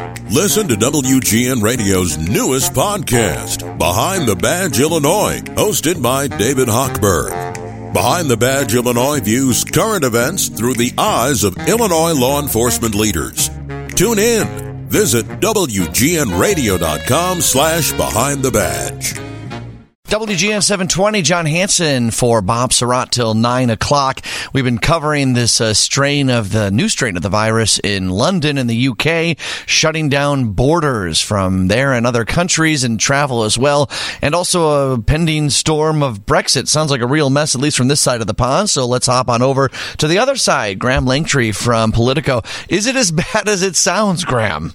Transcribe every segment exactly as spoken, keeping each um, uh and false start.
Listen to W G N Radio's newest podcast, Behind the Badge Illinois, hosted by David Hochberg. Behind the Badge Illinois views current events through the eyes of Illinois law enforcement leaders. Tune in. Visit W G N radio dot com slash behind the badge. W G N seven twenty, John Hanson for Bob Surratt till nine o'clock. We've been covering this uh, strain of the new strain of the virus in London in the U K, shutting down borders from there and other countries and travel as well. And also a pending storm of Brexit. Sounds like a real mess, at least from this side of the pond. So let's hop on over to the other side. Graham Langtree from Politico. Is it as bad as it sounds, Graham?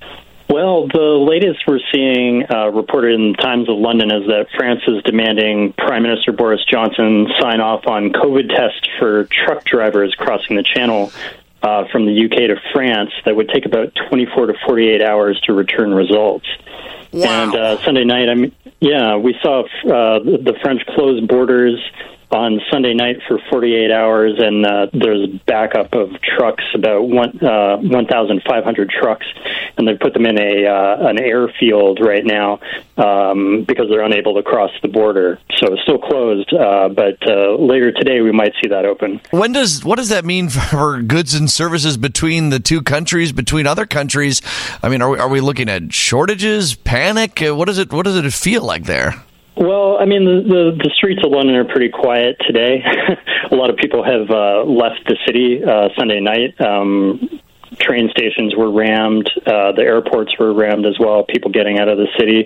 Well, the latest we're seeing uh, reported in the Times of London is that France is demanding Prime Minister Boris Johnson sign off on COVID tests for truck drivers crossing the Channel uh, from the U K to France that would take about twenty-four to forty-eight hours to return results. Wow. And uh, Sunday night, I mean, yeah, we saw uh, the French close borders on Sunday night for forty-eight hours, and uh, there's backup of trucks, about one uh, one thousand five hundred trucks, and they've put them in a uh, an airfield right now um, because they're unable to cross the border. So it's still closed, uh, but uh, later today we might see that open. When does what does that mean for goods and services between the two countries, between other countries? I mean, are we, are we looking at shortages, panic? What does it what does it feel like there? Well, I mean, the, the, the streets of London are pretty quiet today. A lot of people have uh, left the city uh, Sunday night. Um, train stations were rammed. Uh, the airports were rammed as well, people getting out of the city.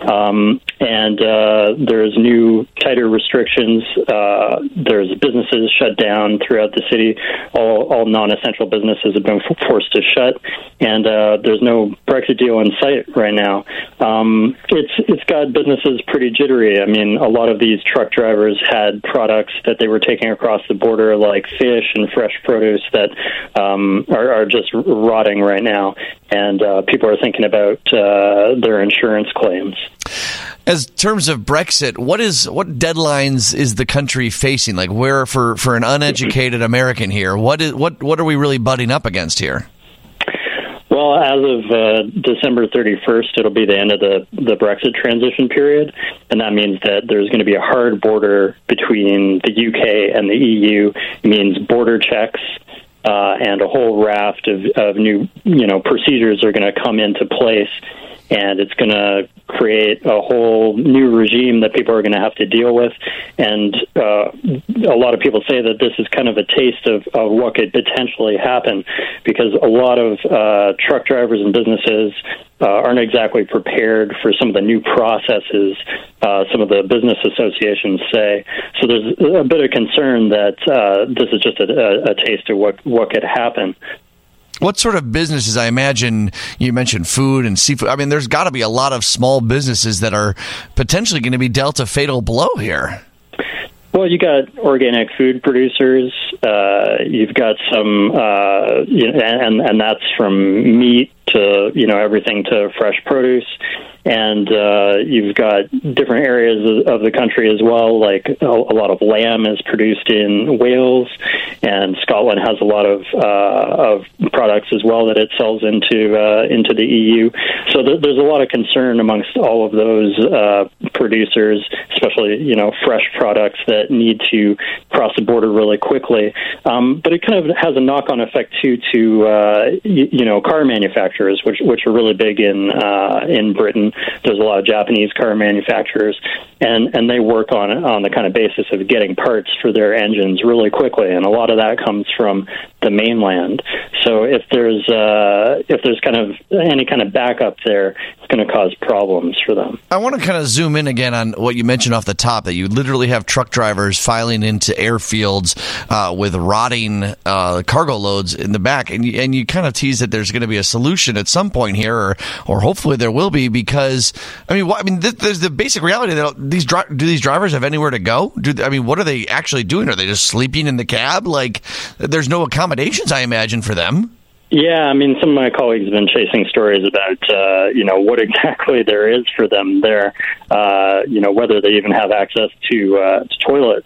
Um, and uh, there's new, tighter restrictions. Uh, there's businesses shut down throughout the city. All, all non-essential businesses have been forced to shut. And uh, there's no Brexit deal in sight right now. Um, it's it's got businesses pretty jittery. I mean, a lot of these truck drivers had products that they were taking across the border, like fish and fresh produce, that um, are, are just rotting right now. And uh, people are thinking about uh, their insurance claims. As terms of Brexit, what is what deadlines is the country facing? Like, where for, for an uneducated American here, what is what what are we really butting up against here? Well, as of uh, December thirty-first, it'll be the end of the, the Brexit transition period, and that means that there's going to be a hard border between the U K and the E U. It means border checks, uh, and a whole raft of, of new, you know, procedures are going to come into place, and it's going to create a whole new regime that people are going to have to deal with. And uh, a lot of people say that this is kind of a taste of, of what could potentially happen, because a lot of uh, truck drivers and businesses uh, aren't exactly prepared for some of the new processes uh, some of the business associations say. So there's a bit of concern that uh, this is just a, a, a taste of what, what could happen. What sort of businesses? I imagine you mentioned food and seafood. I mean, there's got to be a lot of small businesses that are potentially going to be dealt a fatal blow here. Well, you got organic food producers. Uh, you've got some, uh, you know, and and that's from meat to, you know, everything to fresh produce. And uh, you've got different areas of the country as well, like a, a lot of lamb is produced in Wales, and Scotland has a lot of uh, of products as well that it sells into uh, into the E U. So th- there's a lot of concern amongst all of those uh, producers, especially, you know, fresh products that need to cross the border really quickly. Um, but it kind of has a knock-on effect too to uh, you, you know car manufacturers, which which are really big in uh, in Britain. There's a lot of Japanese car manufacturers, and, and they work on on the kind of basis of getting parts for their engines really quickly, and a lot of that comes from the mainland. So if there's uh, if there's kind of any kind of backup there, it's going to cause problems for them. I want to kind of zoom in again on what you mentioned off the top, that you literally have truck drivers filing into airfields uh, with rotting uh, cargo loads in the back, and you, and you kind of tease that there's going to be a solution at some point here, or or hopefully there will be, because I mean, what, I mean, th- there's the basic reality that these dri- do these drivers have anywhere to go? Do I mean, what are they actually doing? Are they just sleeping in the cab? Like, there's no accommodations, I imagine, for them. Yeah, I mean, some of my colleagues have been chasing stories about, uh, you know, what exactly there is for them there, uh, you know, whether they even have access to, uh, to toilets.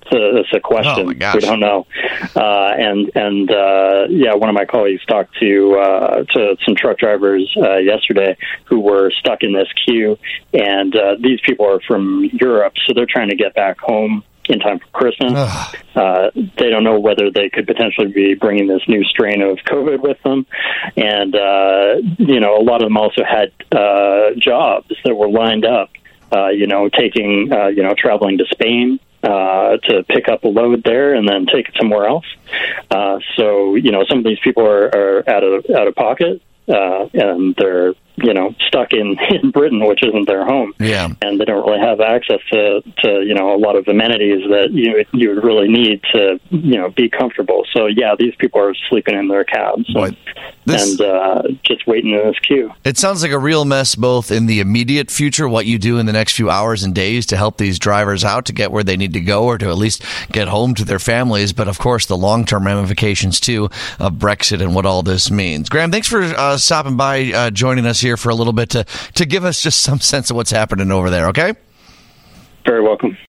a, it's a question. Oh my gosh. We don't know. Uh, and and uh, yeah, one of my colleagues talked to uh, to some truck drivers uh, yesterday who were stuck in this queue, and uh, these people are from Europe, so they're trying to get back home in time for Christmas. Uh, they don't know whether they could potentially be bringing this new strain of COVID with them. And, uh, you know, a lot of them also had uh, jobs that were lined up, uh, you know, taking, uh, you know, traveling to Spain uh, to pick up a load there and then take it somewhere else. Uh, so, you know, some of these people are, are out of out of pocket. Uh, and they're, you know, stuck in, in Britain, which isn't their home. Yeah. And they don't really have access to, to, you know, a lot of amenities that you you would really need to, you know, be comfortable. So, yeah, these people are sleeping in their cabs and, this, and uh, just waiting in this queue. It sounds like a real mess, both in the immediate future, what you do in the next few hours and days to help these drivers out to get where they need to go or to at least get home to their families. But, of course, the long-term ramifications, too, of Brexit and what all this means. Graham, thanks for uh, stopping by, uh, joining us here for a little bit to, to give us just some sense of what's happening over there, okay? Very welcome.